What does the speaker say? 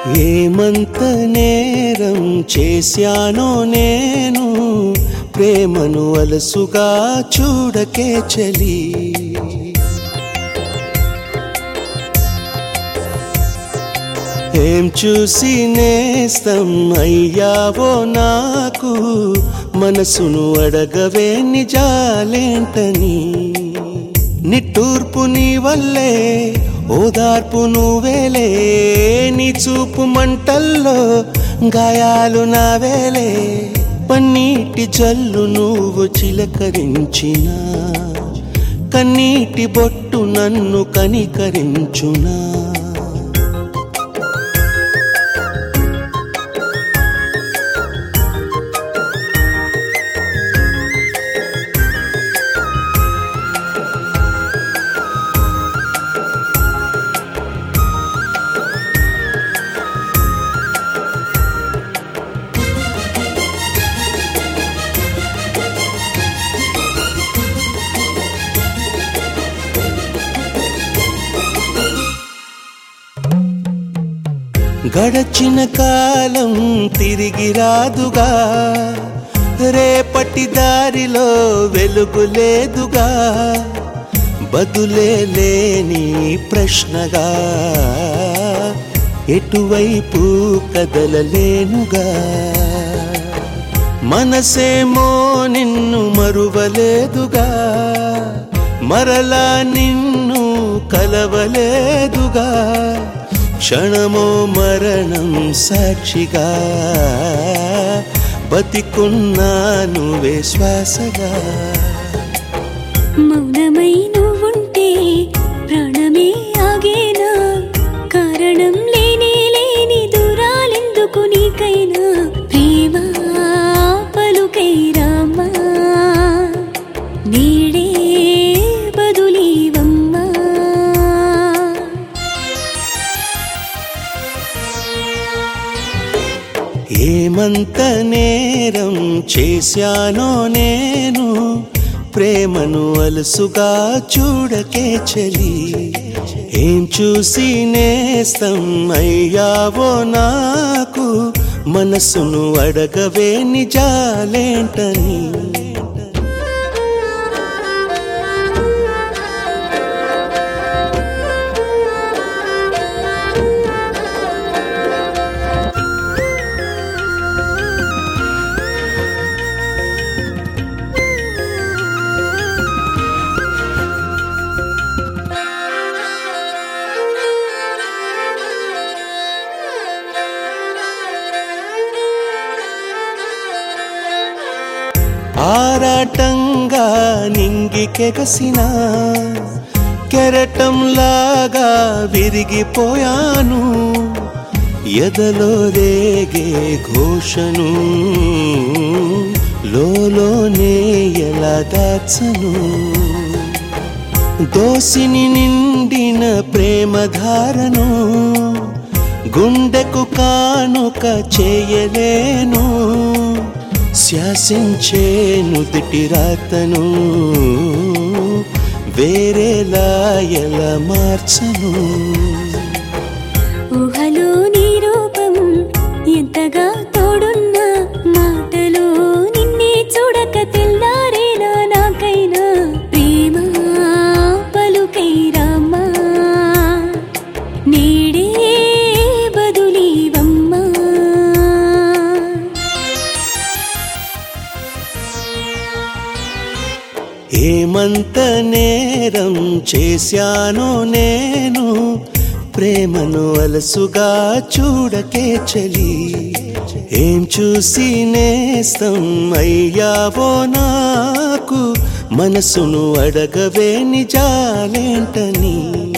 ఏమంత నేరం చేశానో నేను, ప్రేమను అలసుగా చూడకే చలి. ఏం చూసి నేస్తం అయ్యావో నాకు, మనసును అడగవే నిజాలేంటని. నిట్టూర్పు నీ వల్లే, ఓదార్పు నువ్వేలే, నీ చూపు మంటల్లో గాయాలు నావేలే. పన్నీటి జల్లు నువ్వు చిలకరించినా, కన్నీటి బొట్టు నన్ను కనికరించునా. గడచిన కాలం తిరిగి రాదుగా, రేపటి దారిలో వెలుగు లేదుగా. బదులే లేని ప్రశ్నగా ఎటువైపు కదలలేనుగా. మనసేమో నిన్ను మరువలేదుగా, మరలా నిన్ను కలవలేదుగా. క్షణమో మరణం సాక్షిగా, బతికున్నాను శ్వాసగా. మౌనమై నువ్వుంటే ప్రాణమే ఆగేనా, కారణం లేని లేని దూరాలెందుకు నీకైనా. ప్రేమ పలుకై రామ్మా, నీడే బదులీవమ్మా. ఏమంత నేరం చేశానో నేను, ప్రేమను అలసుగా చూడకే చలి. ఏం చూసి నేస్తం అయ్యావో నాకు, మనసును అడగవే నిజాలేంటని. ఆరాటంగా నింగికెగసిన కెరటంలాగా విరిగిపోయాను. ఎదలో రేగే ఘోషను లోలోనే ఎలా దాచను. దోసిని నిండిన ప్రేమధారను గుండెకు కానుక చేయలేను. శాసించేను దిటి రాతను వేరేలా ఎలా మార్చను. ఊహలో నీ రూపం ఎంతగా తోడున్నా, మాటలో నిన్నే చూడక తెల్లారేనా నాకైనా. ప్రేమ పలుకై రామ్మా, నీడే బదులీవమ్మా. ఏమంత నేరం చేశానో నేను, ప్రేమను అలసుగా చూడకే చలి. ఏం చూసి నేస్తం అయ్యావో నాకు, మనసును అడగవే నిజాలేంటని.